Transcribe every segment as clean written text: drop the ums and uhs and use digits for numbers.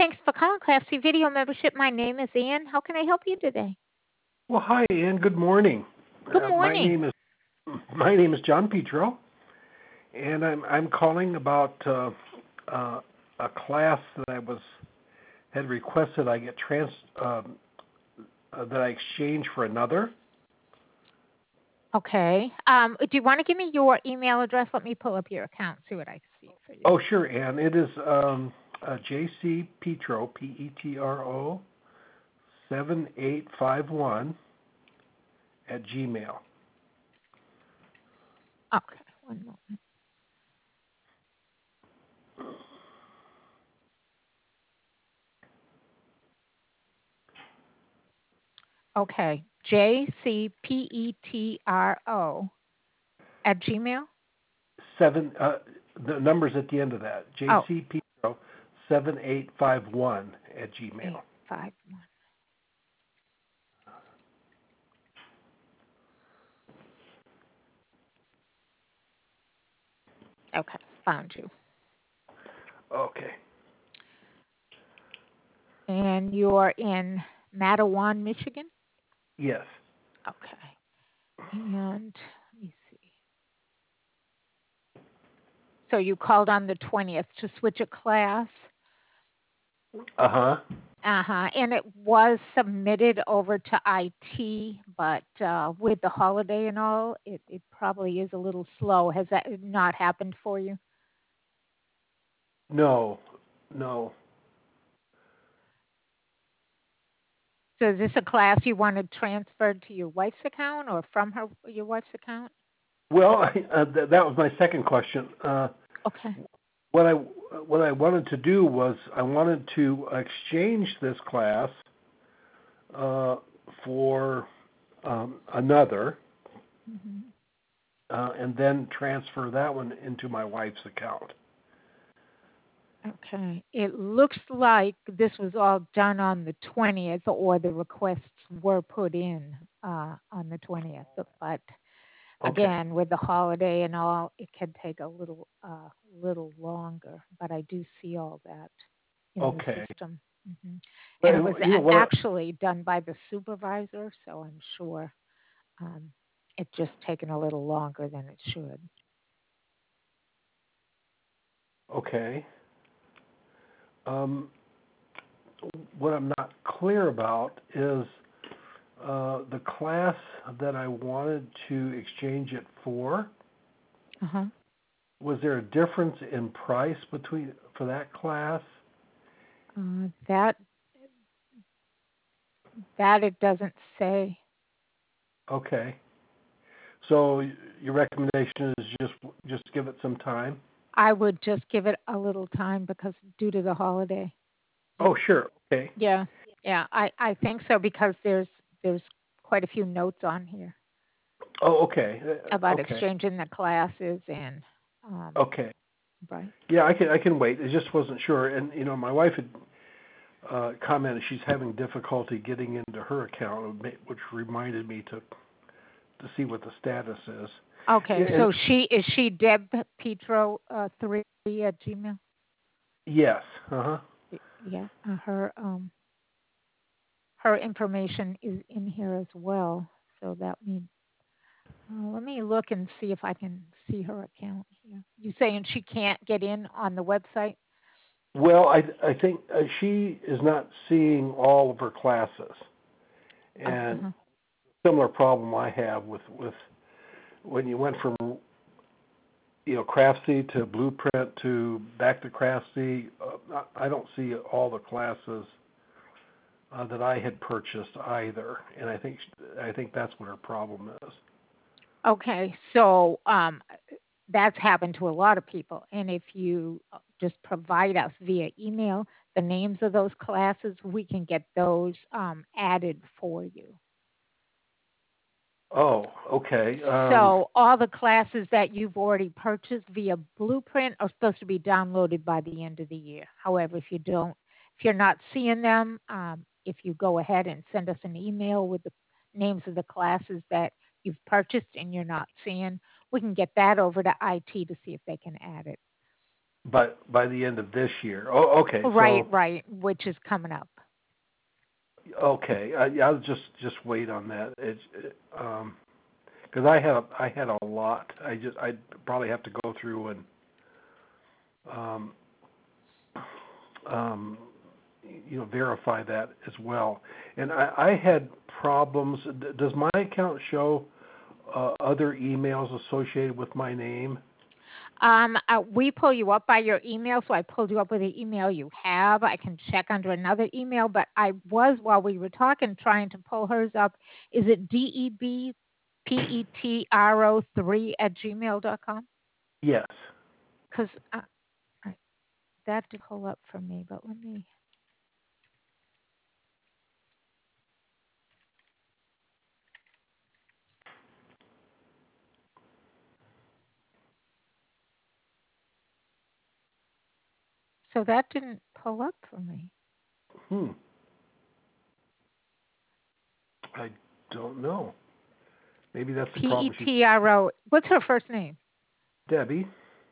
Thanks for calling Class C Video Membership. My name is Ann. How can I help you today? Well, hi, Ann. Good morning. Good My morning. name is John Petro, and I'm calling about a class that had requested I get that I exchange for another. Okay. Do you want to give me your email address? Let me pull up your account, see what I see for you. Oh, sure, Ann. It is JC Petro, Petro 7851 at Gmail. Okay, one moment. Okay, JCPETRO at Gmail? The numbers at the end of that. Oh, JC Petro 7851 at Gmail. 851. Okay, found you. Okay. And you're in Mattawan, Michigan? Yes. Okay. And let me see. So you called on the 20th to switch a class? Uh-huh. Uh-huh. And it was submitted over to IT, but with the holiday and all, it probably is a little slow. Has that not happened for you? No. So is this a class you wanted transferred to your wife's account or from your wife's account? Well, that was my second question. Okay. What I wanted to do was I wanted to exchange this class for another, and then transfer that one into my wife's account. Okay. It looks like this was all done on the 20th, or the requests were put in on the 20th. But again, with the holiday and all, it can take a little longer. But I do see all that in the system. And it was actually done by the supervisor, so I'm sure it's just taken a little longer than it should. Okay. What I'm not clear about is the class that I wanted to exchange it for. Uh-huh. Was there a difference in price for that class? That it doesn't say. Okay. So your recommendation is just give it some time? I would just give it a little time because due to the holiday. Oh, sure. Okay. Yeah. I think so because there's quite a few notes on here. Oh, okay. About exchanging the classes and. Okay. Right. Yeah, I can wait. I just wasn't sure, and my wife had commented she's having difficulty getting into her account, which reminded me to see what the status is. Okay, so is she Deb Petro 3 at Gmail? Yes. Uh-huh. Yeah. Her information is in here as well, so that means. Let me look and see if I can see her account here. You saying she can't get in on the website? Well, I think she is not seeing all of her classes, and similar problem I have with when you went from Craftsy to Blueprint to back to Craftsy. I don't see all the classes that I had purchased either, and I think that's what her problem is. Okay, so that's happened to a lot of people, and if you just provide us via email the names of those classes, we can get those added for you. Oh, okay. So all the classes that you've already purchased via Blueprint are supposed to be downloaded by the end of the year. However, if you're not seeing them, if you go ahead and send us an email with the names of the classes that you've purchased and you're not seeing, we can get that over to IT to see if they can add it. But by the end of this year. Oh, okay. Right, So right, which is coming up. okay, I'll just wait on that. It's because I had a lot. I'd probably have to go through and um, um, verify that as well. And I had problems. Does my account show other emails associated with my name? We pull you up by your email, so I pulled you up with the email you have. I can check under another email, but I was, while we were talking, trying to pull hers up. Is it DEBPETRO3 @gmail.com? Yes. Because that did pull up for me, but let me. So that didn't pull up for me. I don't know. Maybe that's the problem. PETRO. What's her first name? Debbie.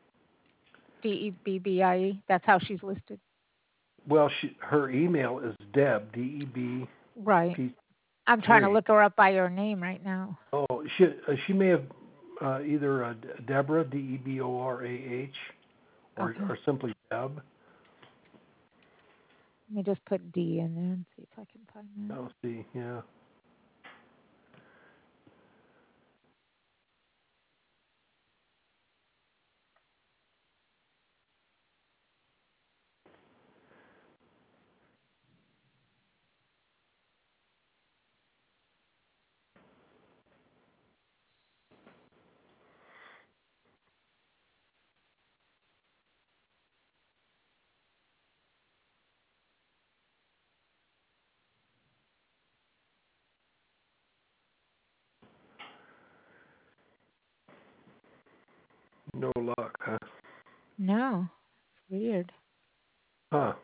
DEBBIE. That's how she's listed. Well, her email is Deb, DEB. Right. I'm trying to look her up by her name right now. Oh, she may have either Deborah, DEBORAH, or simply Deb. Let me just put D in there and see if I can find that. I'll see, yeah. No luck, huh? No, it's weird. Huh.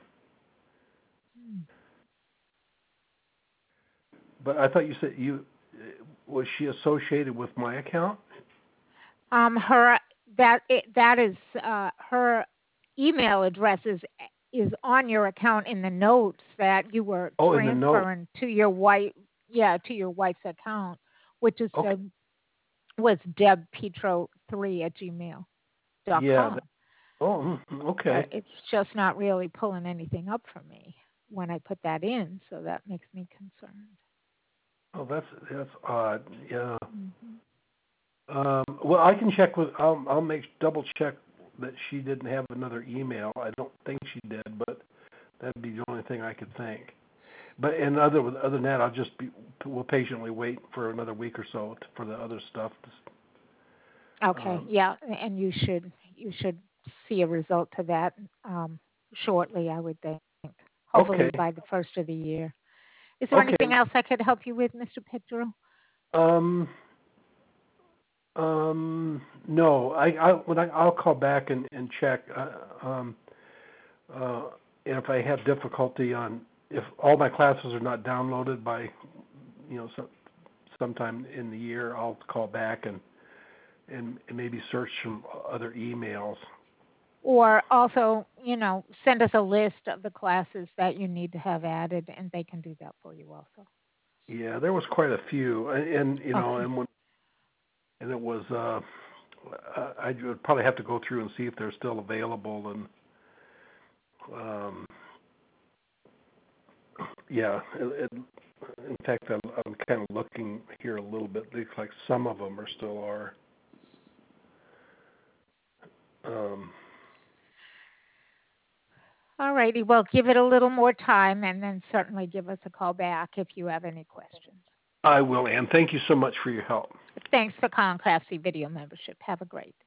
But I thought you said was she associated with my account? Her her email address is on your account in the notes that you were transferring to your wife. Yeah, to your wife's account, which is was debpetro3 @gmail.com. Okay. It's just not really pulling anything up for me when I put that in, so that makes me concerned. Oh, that's odd. Yeah. Mm-hmm. Well, I can check with. I'll double check that she didn't have another email. I don't think she did, but that'd be the only thing I could think. But other than that, we'll patiently wait for another week or so for the other stuff. Okay. Yeah, and you should see a result to that shortly, I would think. Hopefully by the first of the year. Is there anything else I could help you with, Mr. Petro? No. I'll call back and check. And if I have difficulty if all my classes are not downloaded by, sometime in the year, I'll call back and maybe search some other emails. Or also, send us a list of the classes that you need to have added, and they can do that for you also. Yeah, there was quite a few, and and it was. I would probably have to go through and see if they're still available, and yeah. In fact, I'm kind of looking here a little bit. Looks like some of them still are. All righty. Well, give it a little more time, and then certainly give us a call back if you have any questions. I will, Ann. Thank you so much for your help. Thanks for calling Craftsy Video Membership. Have a great day.